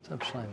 What's up, Shlomo?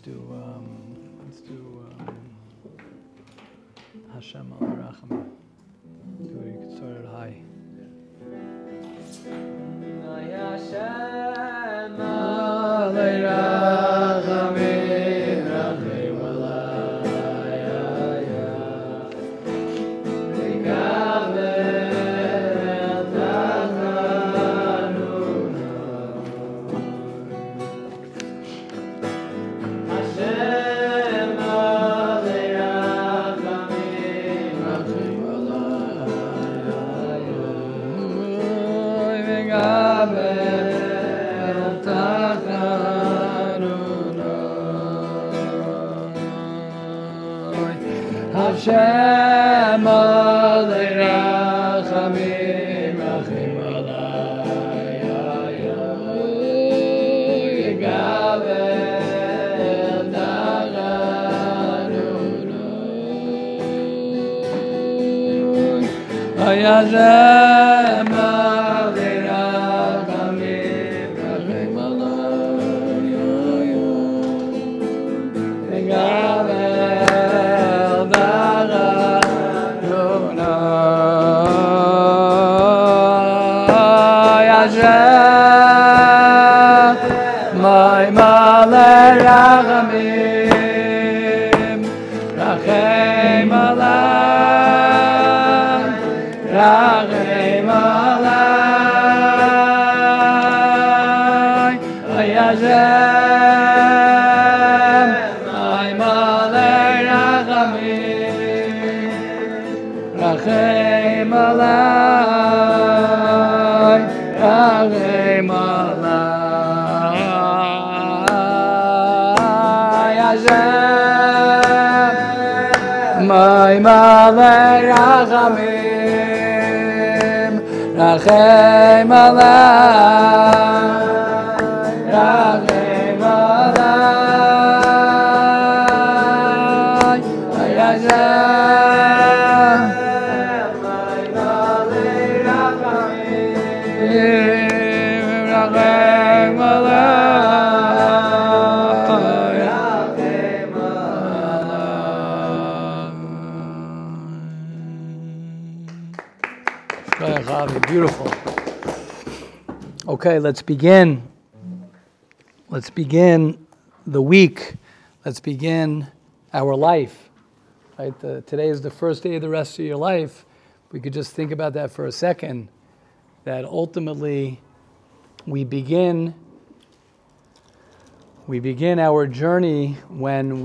Let's do Hashem al Rachamim. You can start it high. Hashem al Rachamim, Rachamim Hashem alei rachamim, rachim alai, yigabel tachanunu. Hashem alei rachamim, rachim alai, yigabel. My Malay Rachamim, Rachem Alay, Rachem Alay, Hashem, my Malay Rachamim, Rachem Alay, Rachem Alay. My Malay Rachamim, Rachem Alay, Rachem Alay, Hashem, my Malay Rachamim, Rachem Alay. Beautiful. Okay, let's begin. Let's begin the week. Let's begin our life. Right? Today is the first day of the rest of your life. We could just think about that for a second. That ultimately, we begin our journey when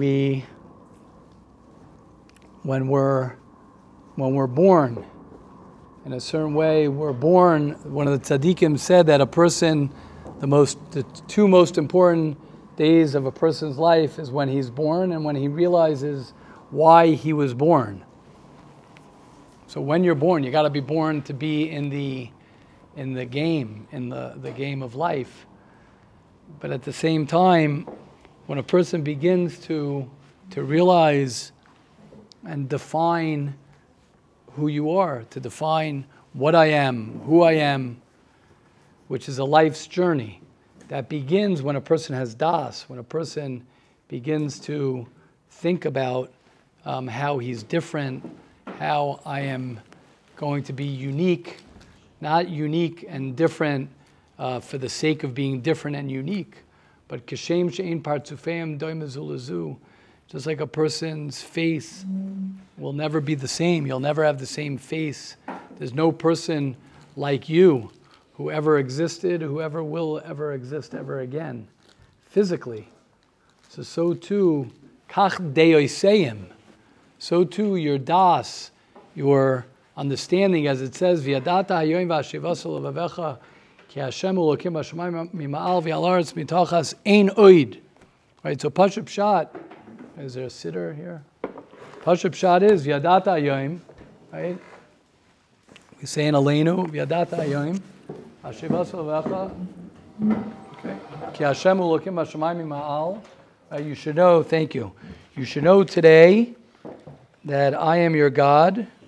we're born. In a certain way, we're born. One of the tzaddikim said that a person, the two most important days of a person's life is when he's born and when he realizes why he was born. So when you're born, you got to be born to be in the game, in the game of life. But at the same time, when a person begins to realize and define who you are, to define what I am, who I am, which is a life's journey. That begins when a person has das, when a person begins to think about how he's different, how I am going to be unique, not unique and different for the sake of being different and unique, but kashem she'ein partzufeim doime zu lezu. Just like a person's face will never be the same. You'll never have the same face. There's no person like you who ever existed, who ever will ever exist ever again, physically. So too, kach deoseim. So too, your das, your understanding, as it says, v'yadata hayoim v'ashivasa levavecha ki Hashem Elokim b'shamayim mima'al v'al haaretz mitachas ein oid. Right. So Pashup Pshat. Is there a sitter here? Pashup Pshat is V'yadata Hayoim, right? We say in Aleinu, V'yadata Hayoim, Hashivas Levacha, okay? Ki Hashem Elokim b'shamayim mima'al. You should know, thank you. You should know today that I am your God. It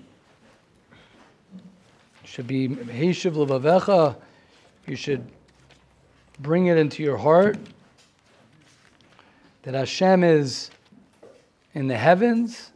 should be Heishiv Levavecha. You should bring it into your heart. that Hashem is in the heavens.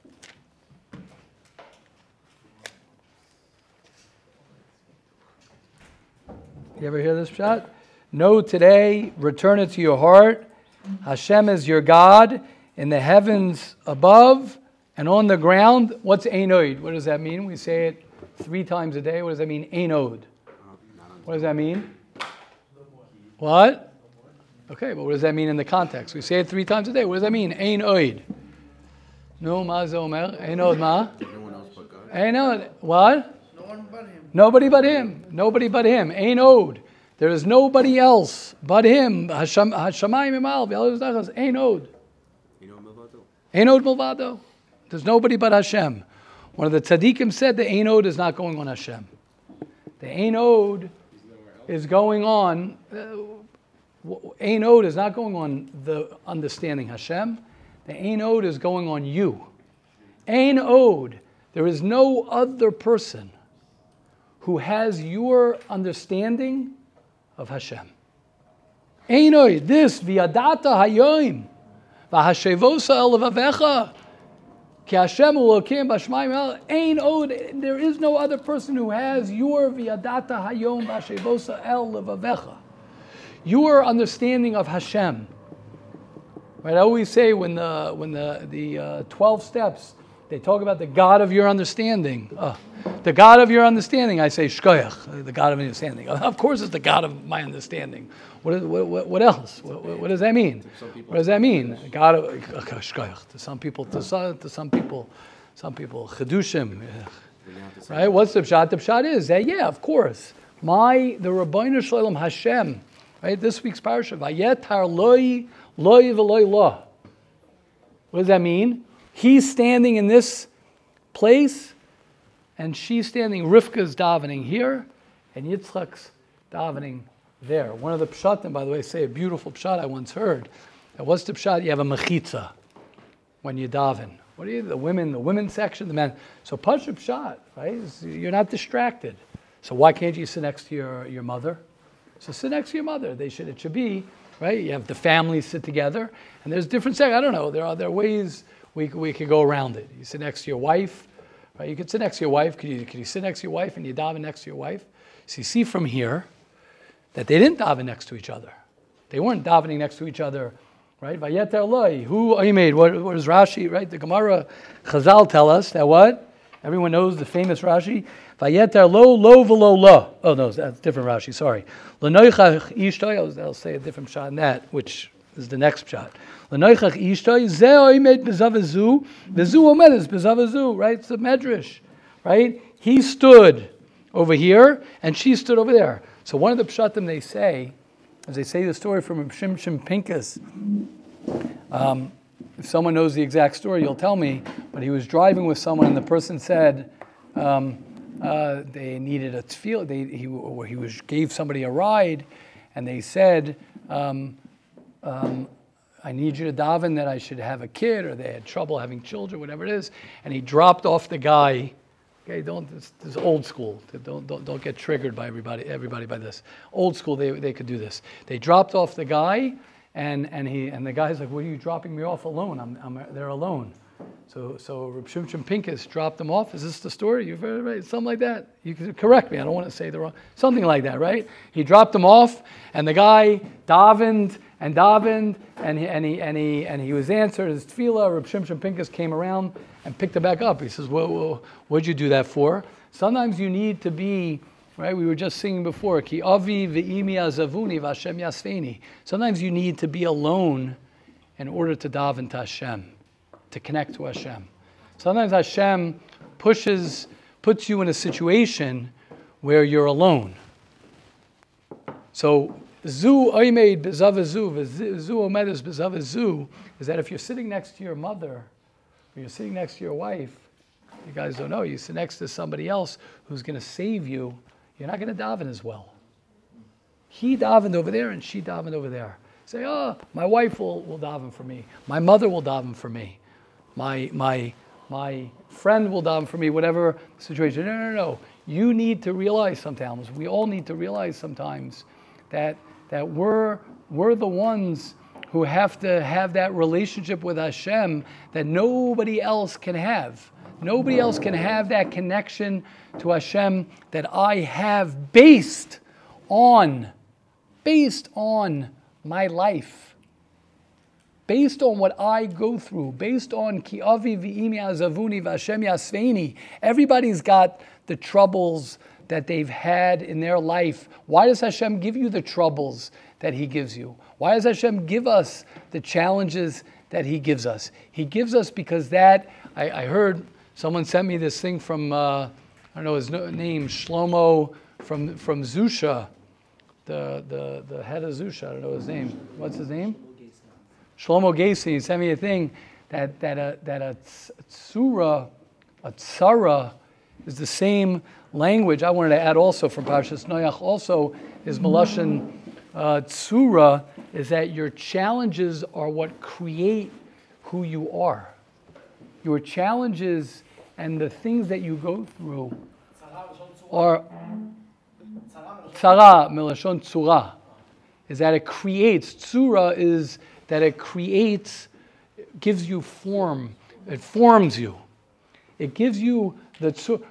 You ever hear this shot? Know today, return it to your heart. Hashem is your God in the heavens above and on the ground. What's Einod? What does that mean? We say it 3 times a day. What does that mean? Einod. What does that mean? What? Okay, but what does that mean in the context? We say it 3 times a day. What does that mean? Einod. No, ma zomer. Einod ma? No one else but God. Einod. What? No one but him. Nobody but him. Nobody but him. Einod. There is nobody else but him. Hashamayim imal v'yaluz Einod. Einod milvado. There's nobody but Hashem. One of the tzaddikim said the Einod is not going on Hashem. The Einod is going on. Einod is not going on the understanding Hashem. The Einod is going on you. Einod. There is no other person who has your understanding of Hashem. Einod. This v'yadata hayoim v'hashevosa el levavecha. There is no other person who has your v'yadata hayom v'ashevosa el levavecha, your understanding of Hashem. Right? I always say when the 12 steps, they talk about the God of your understanding. The God of your understanding, I say shkoyach, the God of understanding. Of course, it's the God of my understanding. What else? What does that mean? What does that mean? God of shkoyach. To some people, chedushim. Right? What's the pshat? The pshat is that of course, the Rabbeinu Shalom Hashem. Right? This week's parasha, vayetar loy v'loy lo. What does that mean? He's standing in this place, and she's standing. Rivka's davening here, and Yitzchak's davening there. One of the pshatim, by the way, say a beautiful pshat I once heard. That what's the pshat? You have a mechitza when you daven. What are you? The women's section, the men. So pashup pshat, right? You're not distracted. So why can't you sit next to your mother? So sit next to your mother. It should be, right? You have the families sit together, and there's different sections. I don't know. There are ways we could go around it. You sit next to your wife, right? You could sit next to your wife. Could you sit next to your wife and you daven next to your wife? So you see from here that they didn't daven next to each other. They weren't davening next to each other, right? Vayeter loy. Who made? What is Rashi, right? The Gemara Chazal tell us that what? Everyone knows the famous Rashi. Vayeter lo v'lo lo. Oh no, that's different Rashi. Sorry. L'noichach ishtoy. I'll say a different shot in that, which is the next shot. L'noichach ishtoy ze oimed bezav v'zu omedes bezav. Right? It's the medrash. Right? He stood over here and she stood over there. So one of the pshatim they say, as they say the story from Shimshon Pincus. If someone knows the exact story, you'll tell me. But he was driving with someone, and the person said they needed a tefillah. He gave somebody a ride, and they said, "I need you to daven that I should have a kid," or they had trouble having children, whatever it is. And he dropped off the guy. Okay, this is old school. Don't get triggered by everybody by this. Old school, they could do this. They dropped off the guy. And the guy's like, "What are you dropping me off alone? I'm they're alone." So Reb Shimshon Pincus dropped them off. Is this the story? You've heard it, right? Something like that. You can correct me. I don't want to say the wrong. Something like that, right? He dropped them off, and the guy davened, and he was answered his tefillah. Reb Shimshon Pincus came around and picked it back up. He says, "Well, what'd you do that for?" Sometimes you need to be. Right, we were just singing before, Ki avi ve'imi azavuni v'Hashem yasfeni. Sometimes you need to be alone in order to daven to Hashem, to connect to Hashem. Sometimes Hashem puts you in a situation where you're alone. So, zu oimed bezavazu, zu omedes bezavazu, is that if you're sitting next to your mother, or you're sitting next to your wife, you guys don't know, you sit next to somebody else who's going to save you, you're not going to daven as well. He davened over there and she davened over there. Say, my wife will daven for me. My mother will daven for me. My friend will daven for me, whatever situation. No. You need to realize sometimes, we all need to realize sometimes that we're the ones who have to have that relationship with Hashem that nobody else can have. Nobody else can have that connection to Hashem that I have based on my life, based on what I go through, based on ki avi v'imi azavuni v'Hashem yasveini. Everybody's got the troubles that they've had in their life. Why does Hashem give you the troubles that He gives you? Why does Hashem give us the challenges that He gives us? He gives us because that, I heard someone sent me this thing from, I don't know his name, Shlomo from Zusha, the head of Zusha, I don't know his name. What's his name? Shlomo Gacy. He sent me a thing that a tzara is the same language. I wanted to add also from Parshas Noach also is Melashon tzura, is that your challenges are what create who you are. Your challenges and the things that you go through are tzara, Melashon tzura, is that it creates. Tzura is that it creates, gives you form. It forms you. It gives you the tzura.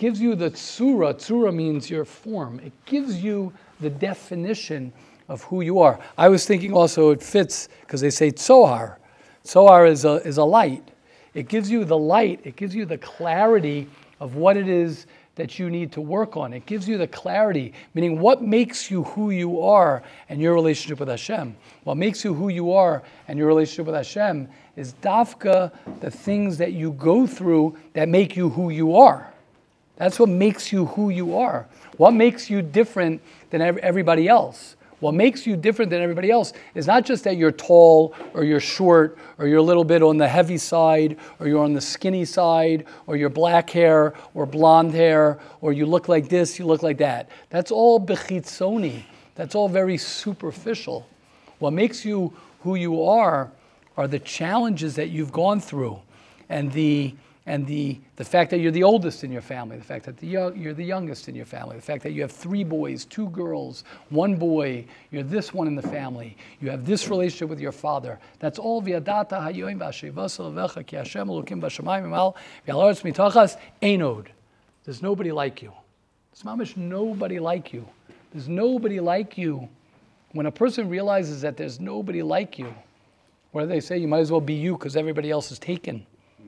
Tzura means your form. It gives you the definition of who you are. I was thinking also it fits because they say tzohar. Tzohar is a light. It gives you the light. It gives you the clarity of what it is that you need to work on. It gives you the clarity, meaning what makes you who you are and your relationship with Hashem. What makes you who you are and your relationship with Hashem is dafka, the things that you go through that make you who you are. That's what makes you who you are. What makes you different than everybody else? What makes you different than everybody else is not just that you're tall or you're short or you're a little bit on the heavy side or you're on the skinny side or you're black hair or blonde hair or you look like this, you look like that. That's all bechitzoni. That's all very superficial. What makes you who you are the challenges that you've gone through and the fact that you're the oldest in your family, the fact that you're the youngest in your family, the fact that you have 3 boys, 2 girls, 1 boy, you're this one in the family, you have this relationship with your father. That's all v'yadata hayoim v'ashevasa levecha ki Hashem elokim b'shamayim v'al v'al haaretz mitachas einod. There's nobody like you. There's mamish nobody like you. There's nobody like you. When a person realizes that there's nobody like you, what do they say? You might as well be you because everybody else is taken.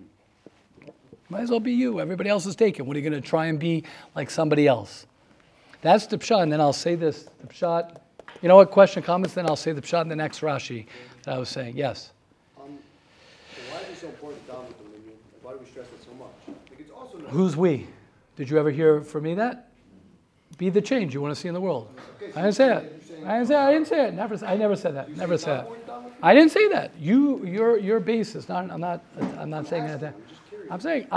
Might as well be you. Everybody else is taken. What are you going to try and be like somebody else? That's the pshat. And then I'll say this. The pshat. You know what? Question, comments. Then I'll say the pshat in the next Rashi that I was saying. Yes. Why is it so important to dominate the minion? Why do we stress it so much? It's also who's we? Did you ever hear from me that? Be the change you want to see in the world. I didn't say that. I didn't say it. I never said that. Never said that. I didn't say that. Your base is not. I'm not saying that. I'm saying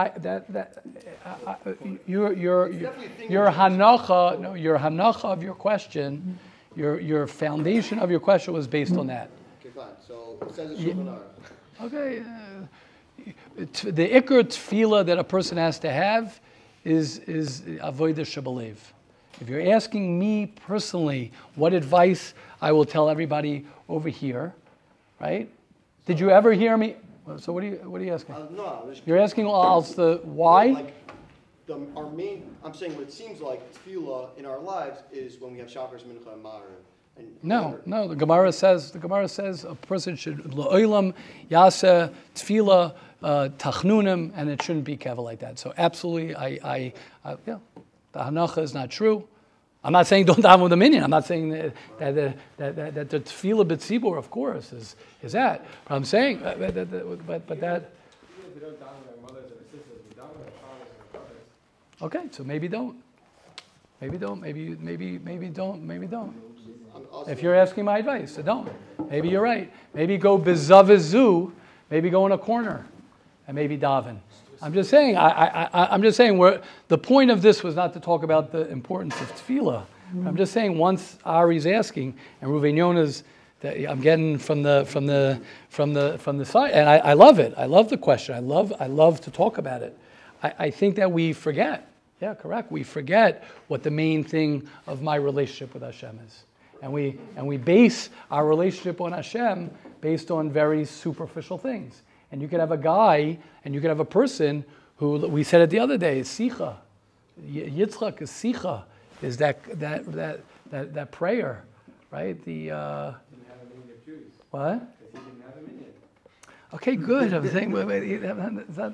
your hanacha. No, your hanacha of your question, your foundation of your question was based on that. Okay, fine. So it says it's Shulchan Aruch. Okay, the ikar tefillah that a person has to have is avodah shebelev. If you're asking me personally, what advice I will tell everybody over here, right? Did you ever hear me? So what are you asking? No, you're asking the why? Like our main, I'm saying what it seems like tefillah in our lives is when we have Shabbos, Mincha, and Ma'ariv. No. The Gemara says a person should la'olam yasa tefillah tachnunim, and it shouldn't be keva like that. So absolutely, the hanacha is not true. I'm not saying don't daven with the minyan. I'm not saying that the tefillah b'tzibur, of course, is that. But I'm saying, but that. Even if we don't daven with our mothers or sisters, we daven with our fathers and our brothers. Okay, so maybe don't. Maybe don't. Maybe don't. If you're asking my advice, so don't. Maybe you're right. Maybe go bezavizu. Maybe go in a corner, and maybe daven. I'm just saying. I'm just saying. The point of this was not to talk about the importance of tefillah. I'm just saying. Once Ari's asking, and Ruven Yona's, that I'm getting from the side, and I love it. I love the question. I love to talk about it. I think that we forget. Yeah, correct. We forget what the main thing of my relationship with Hashem is. And we base our relationship on Hashem based on very superficial things. And you could have a guy and you could have a person who, we said it the other day, is Sicha. Yitzchak is Sicha, is that prayer, right? He didn't have a million of Jews. What? Because he didn't have a million. Okay, good. I'm saying, is that,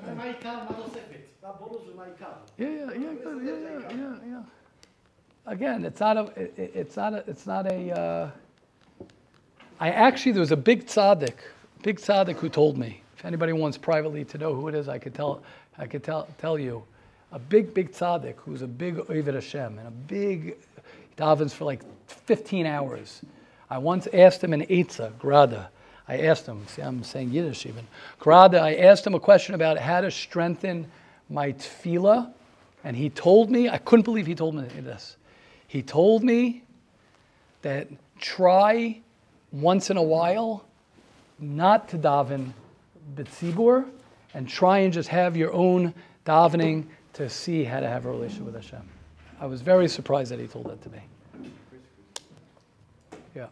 yeah. Again, it's not a. I actually, there was a big tzaddik who told me. If anybody wants privately to know who it is, I could tell you. A big tzaddik who's a big Oved Hashem and a big davens for like 15 hours. I once asked him in Eitzah, Grada. I asked him, see, I'm saying Yiddish even. Grada, I asked him a question about how to strengthen my tefillah, and he told me, I couldn't believe he told me this. He told me that try once in a while not to daven b'tzibur, and try and just have your own davening to see how to have a relationship with Hashem. I was very surprised that he told that to me. Yeah.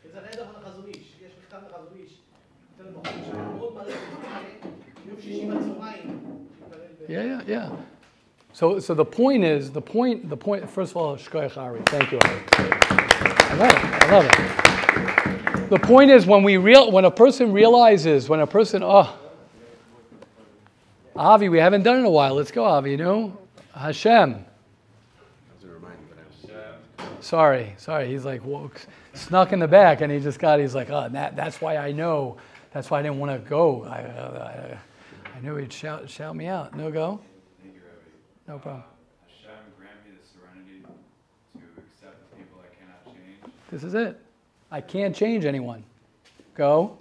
Yeah. So the point is, first of all, Shkoyach Ari, thank you, Ari. I love it. The point is when a person realizes, Avi, we haven't done it in a while. Let's go, Avi, Hashem. Sorry. He's like snuck in the back, and he's like, that's why I know. That's why I didn't want to go. I knew he'd shout me out. No go? Thank you, Rabbi. No problem. Hashem, grant me the serenity to accept the people I cannot change. This is it. I can't change anyone. Go.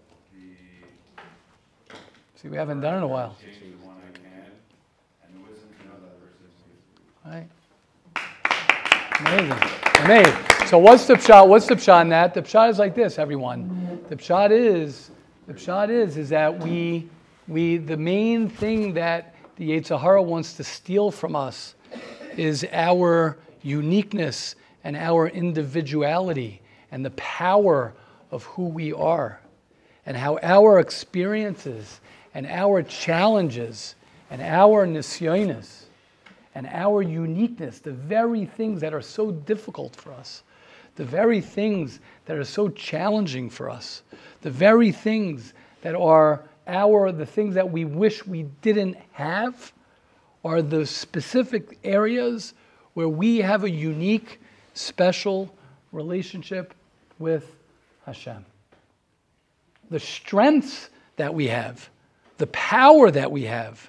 See, we haven't done it in a while. Change the one I can, and the wisdom to know that person. Right. Amazing. So what's the pshat in that? The pshat is like this, everyone. The pshat is that we the main thing that the Yetzer Hara wants to steal from us is our uniqueness and our individuality and the power of who we are, and how our experiences and our challenges and our nisyonis and our uniqueness, the very things that are so difficult for us, the very things that are so challenging for us, the very things that are the things that we wish we didn't have, are the specific areas where we have a unique, special relationship with Hashem. The strengths that we have, the power that we have,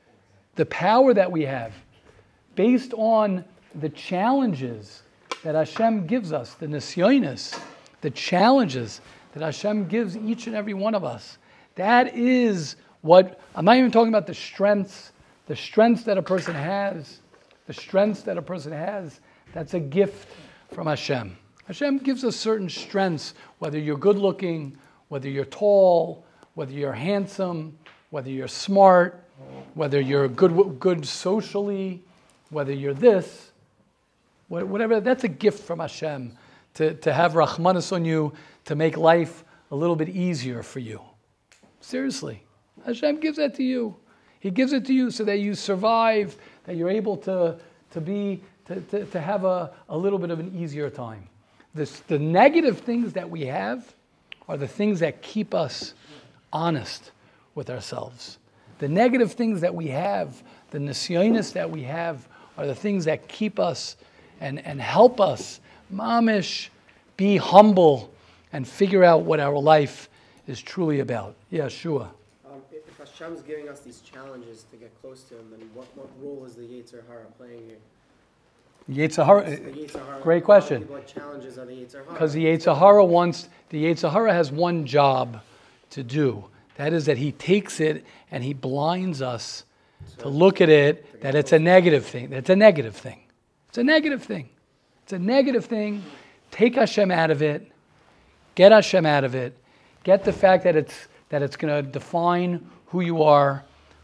based on the challenges that Hashem gives us, the nisyonis, the challenges that Hashem gives each and every one of us. That is what, I'm not even talking about the strengths that a person has. The strengths that a person has, that's a gift from Hashem. Hashem gives us certain strengths, whether you're good looking, whether you're tall, whether you're handsome, whether you're smart, whether you're good socially, whether you're this, whatever, that's a gift from Hashem to have Rahmanas on you, to make life a little bit easier for you. Seriously. Hashem gives that to you. He gives it to you so that you survive, that you're able to have a little bit of an easier time. The negative things that we have are the things that keep us honest with ourselves. The negative things that we have, the nisyonis that we have, are the things that keep us and help us, mamish, be humble and figure out what our life is truly about. Yeah, Shua. If Hashem's giving us these challenges to get close to Him, then what role is the Yetzer Hara playing here? Yetzer Hara, great question. What challenges are the Yetzer Hara? Because the Yetzer Hara has one job to do. That is that he takes it and he blinds us to look at it, that it's a negative thing. That's a negative thing. It's a negative thing. It's a negative thing. Take Hashem out of it. Get Hashem out of it. Get the fact that it's going to define who you are.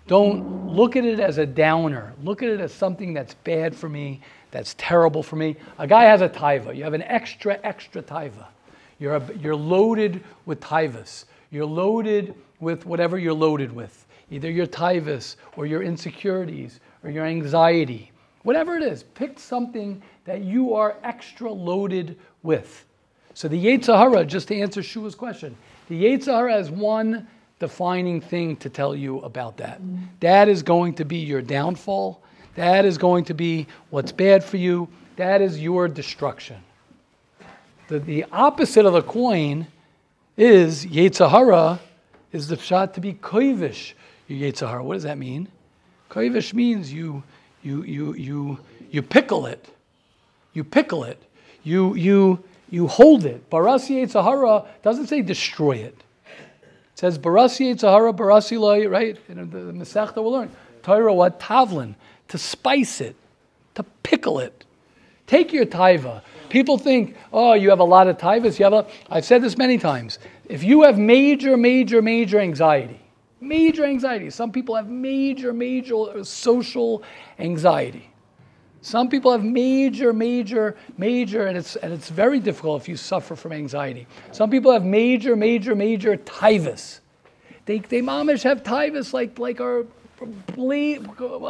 Don't look at it as a downer. Look at it as something that's bad for me, that's terrible for me. A guy has a taiva. You have an extra taiva. You're loaded with taivas. You're loaded with whatever you're loaded with. Either your taivas or your insecurities or your anxiety. Whatever it is, pick something that you are extra loaded with. So the Yetzer Hara, just to answer Shua's question, the Yetzer Hara has one defining thing to tell you about that. That is going to be your downfall. That is going to be what's bad for you. That is your destruction. The opposite of the coin is Yetzer Hara, is the pshat to be koivish. Yetzer Hara. What does that mean? Koivish means you pickle it. You pickle it. You hold it. Barasi Yetzer Hara doesn't say destroy it. It says Barasi Yetzer Hara, Barasi Loi, right? In the Masechta we'll learn. Torah what? Tavlin. To spice it. To pickle it. Take your taiva. People think, oh, you have a lot of taivas. I've said this many times. If you have major anxiety, some people have major social anxiety. Some people have major, and it's very difficult if you suffer from anxiety. Some people have major taivas. They mamish have taivas like our bleed.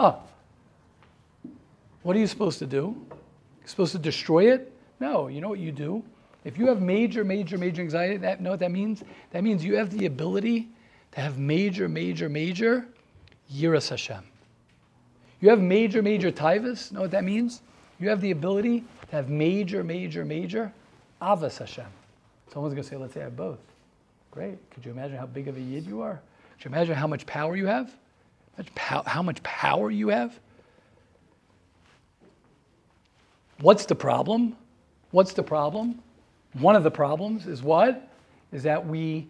What are you supposed to do? You're supposed to destroy it? No. You know what you do? If you have major anxiety, know what that means? That means you have the ability to have major yiras Hashem. You have major taivas. Know what that means? You have the ability to have major avas Hashem. Someone's going to say, let's say I have both. Great. Could you imagine how big of a yid you are? Could you imagine how much power you have? How much power you have? What's the problem? One of the problems is what? Is that the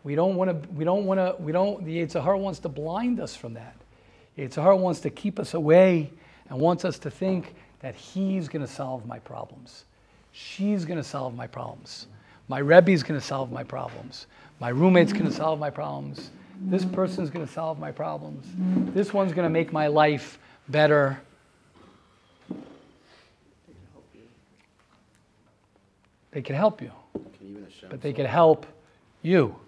Yetzer Hara wants to blind us from that. Yetzer Hara wants to keep us away and wants us to think that he's going to solve my problems. She's going to solve my problems. My Rebbe's going to solve my problems. My roommate's going to solve my problems. This person's going to solve my problems. This one's going to make my life better. They can help you, but they can help you.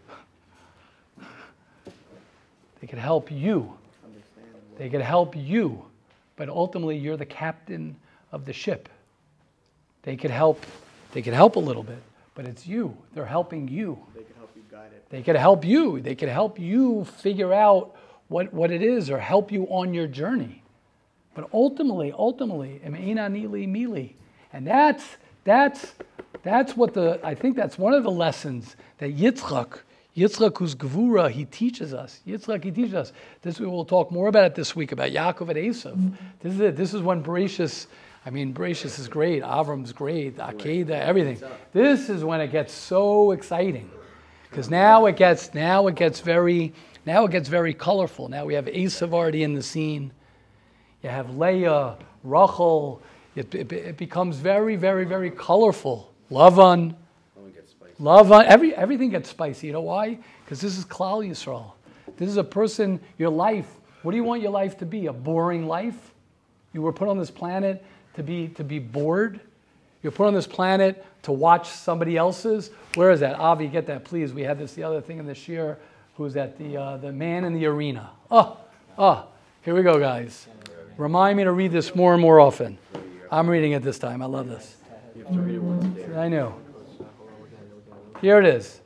They can help you. They can help you, but ultimately you're the captain of the ship. They could help a little bit, but it's you. They're helping you. They can help you guide it. They could help you. They could help you figure out what it is or help you on your journey. But ultimately, emeina nili mili. And that's what I think that's one of the lessons that Yitzchak, who's Gevura, he teaches us. This we will talk more about it this week, about Yaakov and Esav. This is it. This is when Bereshis is great, Avram's great, Akedah, everything. This is when it gets so exciting. Because now it gets very colorful. Now we have Esav already in the scene. You have Leah, Rachel. It becomes very colorful. Lavan, everything gets spicy. You know why? Because this is Klal Yisrael. This is a person, your life. What do you want your life to be? A boring life? You were put on this planet to be bored? You're put on this planet to watch somebody else's? Where is that? Avi, get that, please. We had the other thing in this year. Who's that? The man in the arena. Here we go, guys. Remind me to read this more and more often. I'm reading it this time. I love this. You have to read it once a day. I know. Here it is.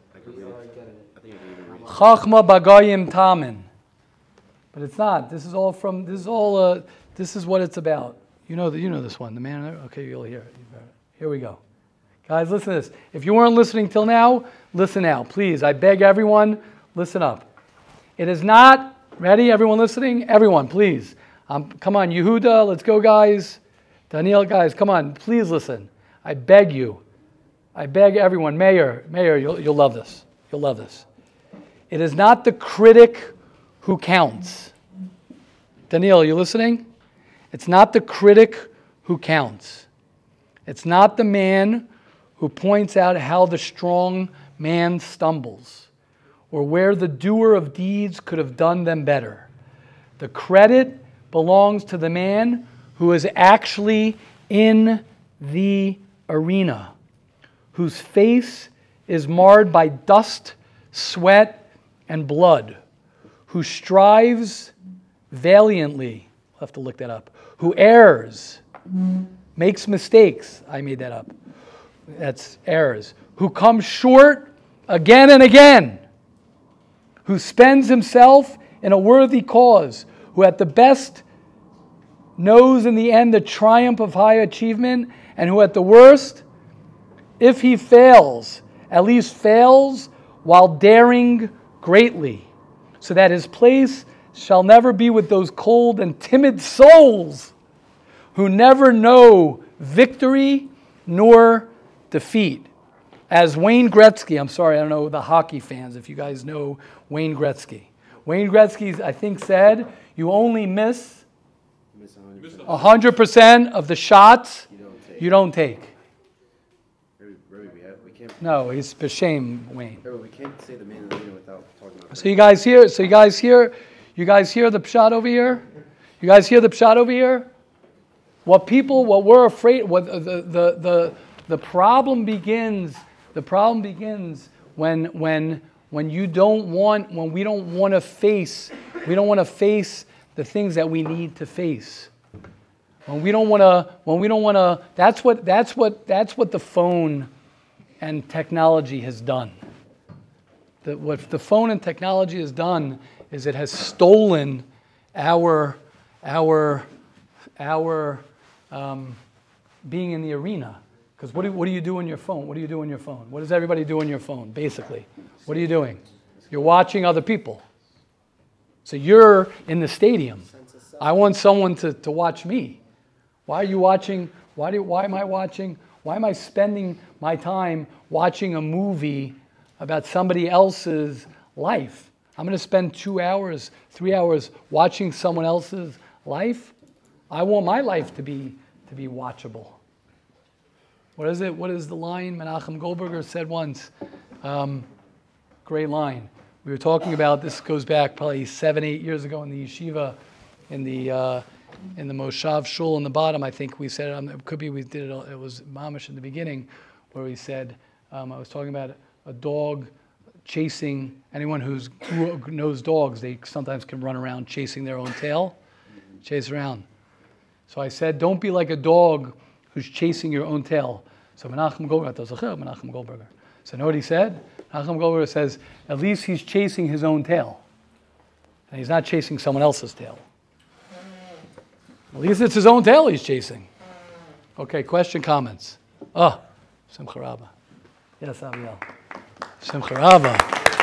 Chachma bagayim tamin. But it's not. This is what it's about. You know this one. The man. Okay, you'll hear it. Here we go. Guys, listen to this. If you weren't listening till now, listen now. Please, I beg everyone, listen up. It is not, ready, everyone listening? Everyone, please. Come on, Yehuda, let's go, guys. Daniel, guys, come on, please listen. I beg you. I beg everyone. Mayor, you'll love this. You'll love this. It is not the critic who counts. Daniel, you listening? It's not the critic who counts. It's not the man who points out how the strong man stumbles or where the doer of deeds could have done them better. The credit belongs to the man who is actually in the arena, whose face is marred by dust, sweat, and blood, who strives valiantly, we'll have to look that up, who errs, makes mistakes, I made that up, that's errors, who comes short again and again, who spends himself in a worthy cause, who at the best knows in the end the triumph of high achievement, and who at the worst, if he fails, at least fails while daring greatly, so that his place shall never be with those cold and timid souls who never know victory nor defeat. As Wayne Gretzky, I'm sorry, I don't know the hockey fans, if you guys know Wayne Gretzky. Wayne Gretzky, I think, said, you only miss 100% of the shots you don't take. We can't. No, it's a shame, Wayne. We can't say the man in the arena without talking about. So you guys hear the pshat over here? You guys hear the pshat over here? What we're afraid, the problem begins. The problem begins when we don't want to face the things that we need to face. When we don't want to. That's what the phone and technology has done. What the phone and technology has done is it has stolen our being in the arena. Because what do you do on your phone? What do you do on your phone? What does everybody do on your phone, basically? What are you doing? You're watching other people. So you're in the stadium. I want someone to watch me. Why are you watching? Why am I watching? Why am I spending my time watching a movie about somebody else's life? I'm going to spend 2 hours, 3 hours watching someone else's life. I want my life to be watchable. What is it? What is the line Menachem Goldberger said once? Great line. We were talking about, this goes back probably 7-8 years ago in the yeshiva, in the Moshav Shul in the bottom. I think we said it could be we did it. It was Mamish in the beginning, where we said I was talking about a dog chasing. Anyone who knows dogs, they sometimes can run around chasing their own tail, chase around. So I said, don't be like a dog who's chasing your own tail. So Menachem Goldberger. So know what he said? Menachem Goldberger says, at least he's chasing his own tail. And he's not chasing someone else's tail. At least it's his own tail he's chasing. Okay, question, comments? Simcha Rabba. Yes, Aviel. Simcha Rabba.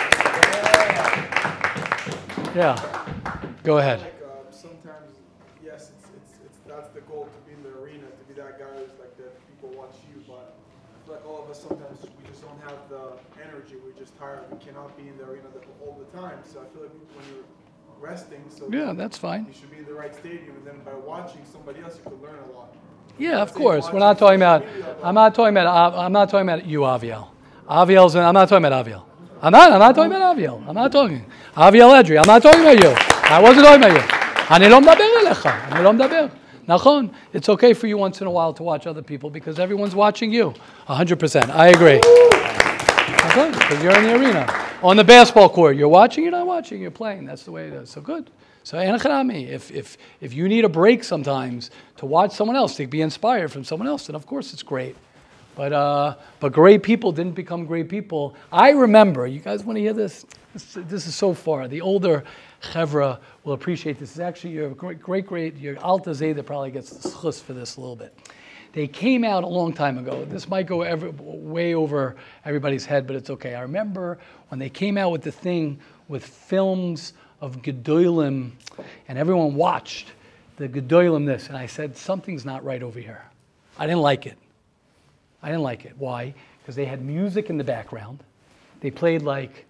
Yeah, go ahead. Sometimes, yes, it's that's the goal, to be in the arena, to be that guy who's like that people watch you, but I feel like all of us sometimes we just don't have the energy, we're just tired, we cannot be in the arena all the time, so I feel like when you're resting, That's fine. you should be in the right stadium, and then by watching somebody else you could learn a lot. Yeah, of course. We're not talking about. I'm not talking about you, Aviel. Aviel's. I'm not talking about Aviel. I'm not talking about Aviel. I'm not talking. Aviel Edry. I'm not talking about you. I wasn't talking about you. אני לא מדבר אליך. אני לא מדבר. נכון. It's okay for you once in a while to watch other people because everyone's watching you. 100%. I agree. Because you're in the arena. On the basketball court, you're watching, you're not watching, you're playing. That's the way it is. So good. So if you need a break sometimes to watch someone else, to be inspired from someone else, then of course it's great. But great people didn't become great people. I remember, you guys want to hear this? This is so far. The older chevra will appreciate this. It's actually your great, your Alta Zayda probably gets the schus for this a little bit. They came out a long time ago. This might go way over everybody's head, but it's okay. I remember when they came out with the thing with films of Gedolim, and everyone watched the Gedolim this, and I said, something's not right over here. I didn't like it. Why? Because they had music in the background. They played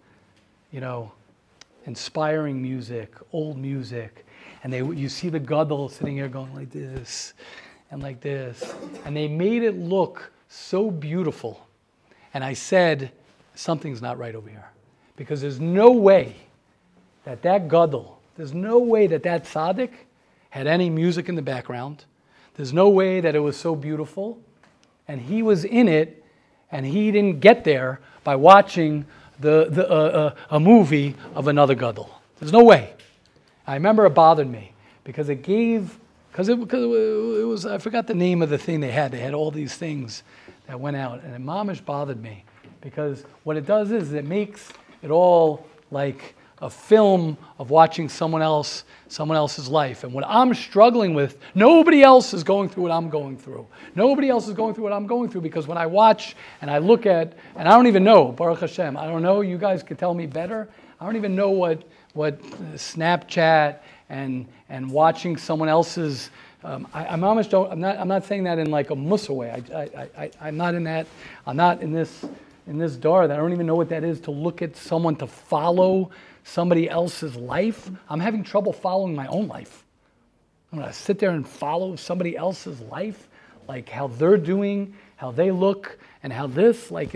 inspiring music, old music, and you see the Gadol sitting here going like this, and like this, and they made it look so beautiful. And I said, something's not right over here. Because there's no way that Gadol, There's no way that tzaddik had any music in the background. There's no way that it was so beautiful. And he was in it, and he didn't get there by watching a movie of another gadol. There's no way. I remember it bothered me because it was, I forgot the name of the thing they had. They had all these things that went out, and it mamish bothered me because what it does is it makes it all like a film of watching someone else's life. And what I'm struggling with, nobody else is going through what I'm going through. Nobody else is going through what I'm going through because when I watch and I look at, and I don't even know, Baruch Hashem, I don't know, you guys could tell me better. I don't even know what Snapchat and watching someone else's, I'm not saying that in like a mussar way. I'm not in that, I'm not in this door that I don't even know what that is to look at someone, to follow somebody else's life. I'm having trouble following my own life. I'm going to sit there and follow somebody else's life, like how they're doing, how they look, and how this, like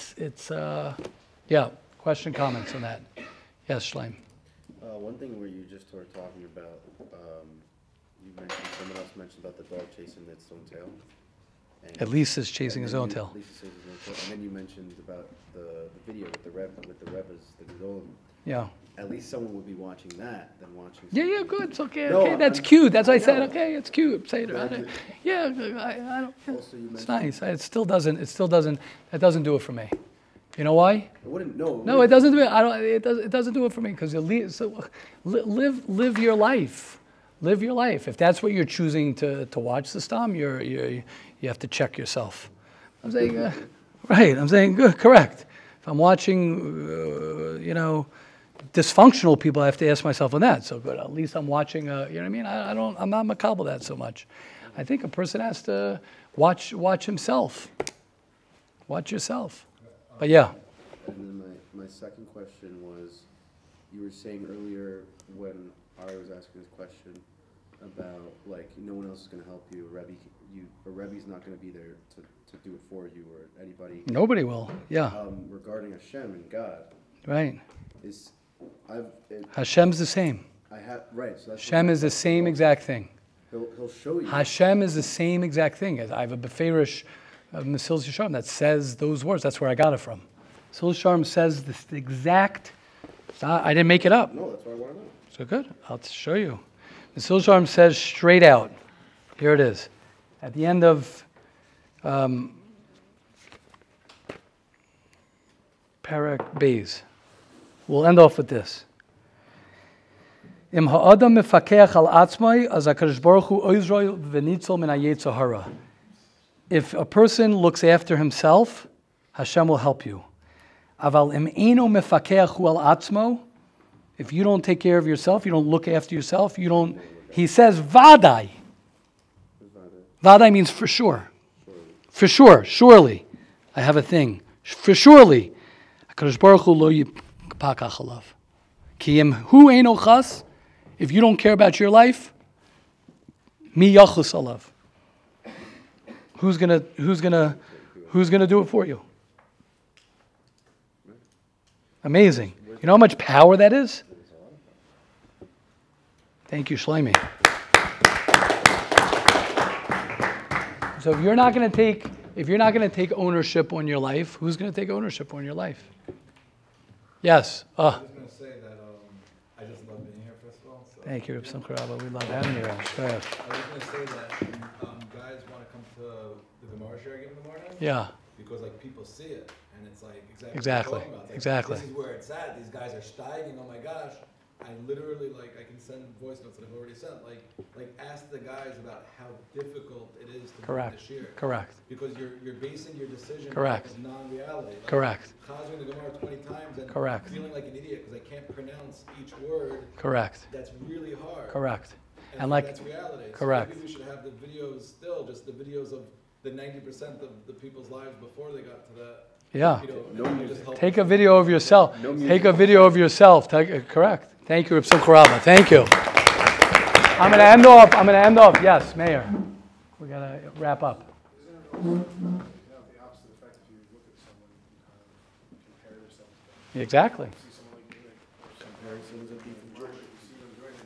yeah. Question, comments on that? Yes, Shleim. One thing where you just were talking about, someone else mentioned about the dog chasing its own tail. And At least is chasing his own tail. At least it's chasing his own tail. And then you mentioned about the video with the Rebbes, the Gedolim. Yeah. At least someone would be watching that than watching. Yeah, good. It's okay. No, Okay, that's cute. That's why I said, okay, it's cute. Say it about it. Yeah, I don't. Yeah. Also, you It's mentioned- nice. That doesn't do it for me. You know why? I wouldn't know. No, it doesn't do it. It doesn't do it for me because live your life. Live your life. If that's what you're choosing to watch the stam, you have to check yourself. I'm saying right. I'm saying good, correct. If I'm watching, dysfunctional people, I have to ask myself on that. So good. At least I'm watching. You know what I mean? I'm not makabel that so much. I think a person has to watch himself. Watch yourself. But yeah. And then my second question was, you were saying earlier when Ari was asking this question about like no one else is going to help you. A Rebbe's not going to be there to do it for you or anybody. Nobody will. Yeah. Regarding Hashem and God, Right. Hashem's the same. Right. So that's Hashem is the same exact thing. He'll show you. Hashem is the same exact thing. I have a beferish of Mesilas Yesharim that says those words. That's where I got it from. Mesilas Yesharim says this exact. I didn't make it up. No, that's what I want to know. So good. I'll show you. Mesilas Yesharim says straight out. Here it is. At the end of Parak Beis. We'll end off with this. Im ha'adam mefakeach al atzmai, az HaKadosh Baruch Hu oizroi v'nitzol min ha'yetzer hara. If a person looks after himself, Hashem will help you. Aval im eino mefakeach hu al atzmo, if you don't take care of yourself, you don't look after yourself, he says vadai. Vadai means for sure. For sure, surely. I have a thing. For surely. HaKadosh Baruch Hu lo yipakach alav. Ki im hu eino chas, if you don't care about your life, mi yachus alav. Who's gonna do it for you? Amazing. You know how much power that is? Thank you, Shlomi. So if you're not going to take ownership on your life, who's going to take ownership on your life? Yes. I was just going to say that I just love being here, first of all. So. Thank you, Reb Simcha Rabba. We love having you. Go ahead. I was just going to say that guys want to come to the Gemara Share in the morning. Yeah. Because like people see it, and it's like exactly. What you're talking about. Like, exactly. This is where it's at. These guys are steiging. Oh my gosh. I literally I can send voice notes that I've already sent. Like ask the guys about how difficult it is to Correct. do the shir. Correct. Because you're basing your decision Correct. on non-reality. Like, Correct. Chazing the Gemara 20 times and Correct. feeling like an idiot because I can't pronounce each word. Correct. That's really hard. Correct. And like that's reality. correct. So maybe we should have the videos still, just the videos of the 90% of the people's lives before they got to that. Yeah. No music. Take a video of yourself. No music. Take a video of yourself. Correct. Thank you, Reb Simcha Rabba. Thank you. I'm going to end off. Yes, Mayor. We got to wrap up. Isn't it also have the opposite effect if you look at someone and compare yourself to them? Exactly. See someone like you, like, or some comparisons of people, you see them doing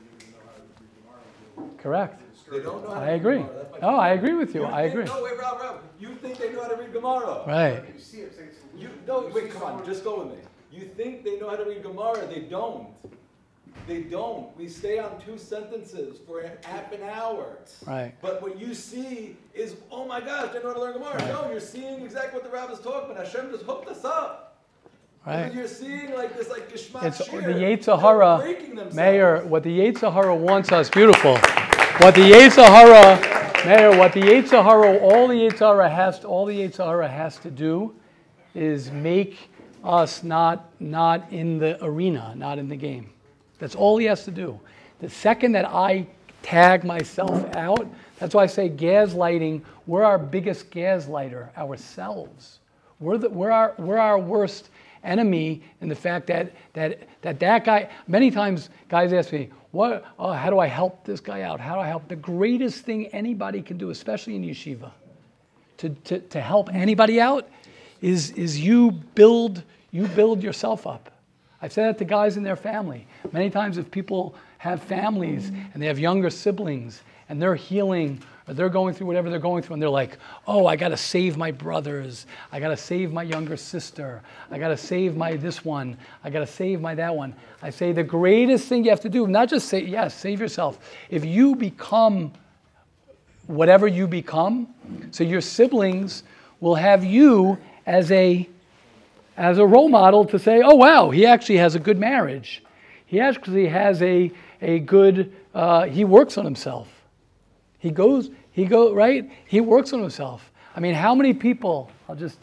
Correct. They don't know how to I read agree. Gemara. That's my No, point. I agree with you. I agree. No, wait, Rob. You think they know how to read Gemara? Right. Wait, come on, just go with me. You think they know how to read Gemara? They don't. They don't. We stay on 2 sentences for half an hour. Right. But what you see is, oh my gosh, they know how to learn Gemara. Right. No, you're seeing exactly what the rabbi's talking about. Hashem just hooked us up. Right. Because you're seeing like this, like Geshmak It's Shir. the They're Yetzirah, breaking themselves. Mayor. What the Yetzirah wants us, beautiful. What the Yetzirah, Mayor. What the Yetzirah, all the Yetzirah has to do, is make us not in the arena, not in the game. That's all he has to do. The second that I tag myself out, that's why I say gaslighting. We're our biggest gaslighter, ourselves. We're our worst enemy in the fact that guy. Many times, guys ask me, how do I help this guy out? How do I help? The greatest thing anybody can do, especially in yeshiva, to help anybody out, is you build yourself up. I've said that to guys in their family. Many times if people have families and they have younger siblings and they're healing or they're going through whatever they're going through and they're like, oh, I got to save my brothers. I got to save my younger sister. I got to save my this one. I got to save my that one. I say the greatest thing you have to do, not just say, yes, save yourself. If you become whatever you become, so your siblings will have you as a role model to say, oh wow, he actually has a good marriage. He actually has a good, he works on himself. He goes, right? He works on himself. I mean, how many people of the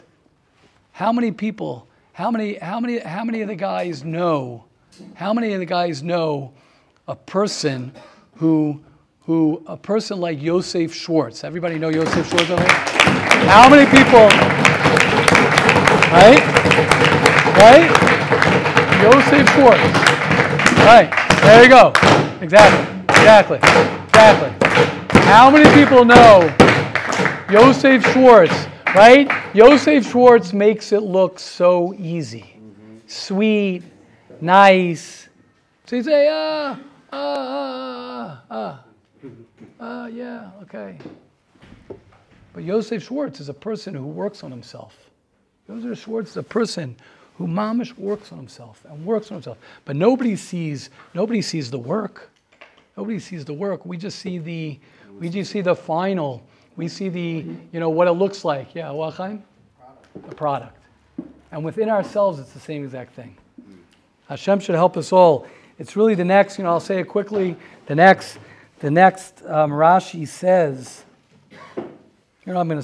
guys know a person a person like Yosef Schwartz? Everybody know Yosef Schwartz over here? How many people, right? Yosef Schwartz. Right, there you go. Exactly. How many people know Yosef Schwartz, right? Yosef Schwartz makes it look so easy. Sweet, nice. So you say, yeah, okay. But Yosef Schwartz is a person who works on himself. Yosef Schwartz is a person who mamish works on himself. But nobody sees the work. Nobody sees the work. We just see the final. We see what it looks like. Yeah, what, Chaim? The product. And within ourselves, it's the same exact thing. Hashem should help us all. It's really the next. I'll say it quickly. The next. Rashi says. I'm going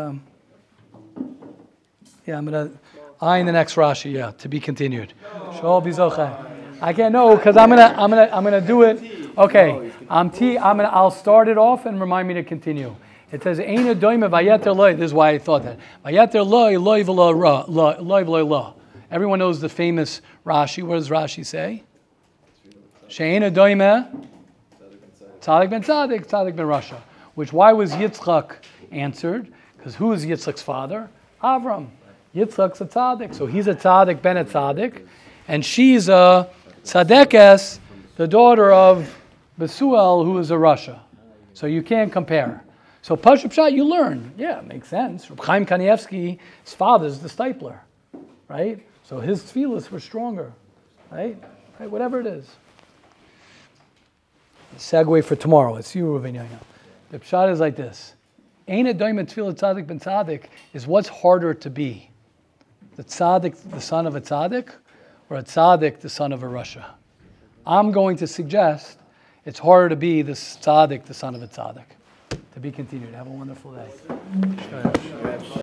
to. In the next Rashi, yeah, to be continued. I can't know because I'm gonna do it. Okay, I'll start it off and remind me to continue. It says Eina doime vayeter loy. This is why I thought that vayeter loy loy v'lo ra loy v'lo lo. Everyone knows the famous Rashi. What does Rashi say? She'eina doime tzadik ben Rasha. Which why was Yitzchak answered? Because who is Yitzchak's father? Avram. Yitzchak's a tzaddik, so he's a tzaddik ben a tzaddik, and she's a tzaddikes, the daughter of Besuel, who is a Rasha. So you can't compare. So Pashup Pshat, you learn. Yeah, it makes sense. Reb Chaim Kanievsky, his father's the stipler, right? So his tefillas were stronger, right? Whatever it is. Segue for tomorrow. It's you, Reuven Yaina. The Pshat is like this. Eina doime tefillah tzaddik ben tzaddik is what's harder to be. The tzaddik, the son of a tzaddik, or a tzaddik, the son of a Rasha. I'm going to suggest it's harder to be the tzaddik, the son of a tzaddik. To be continued. Have a wonderful day.